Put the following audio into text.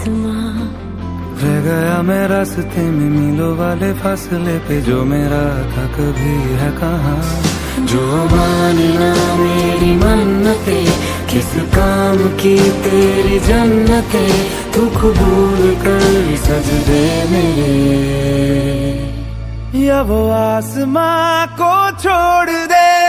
आसमां। रह गया मैं रास्ते में मीलों वाले फासले पे, जो मेरा था कभी है कहाँ। जो मानी ना मेरी मन्नते, किस काम की तेरी जन्नते, तू कबूल कर सजदे मेरे। या वो आसमां को छोड़ दे,